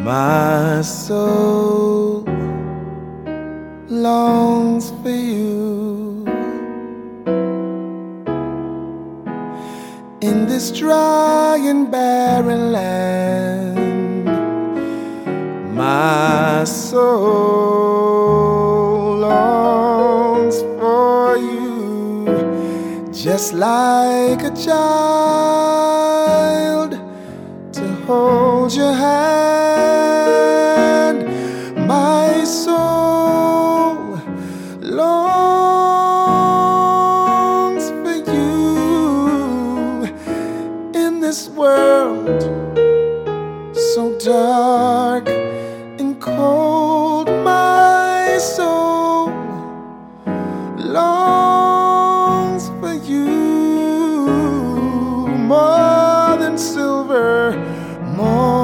My soul longs for you in this dry and barren land. My soul longs for you, just like a child, to hold your hand. My soul longs for you in this world so dark and cold. My soul longs for you more than silver, more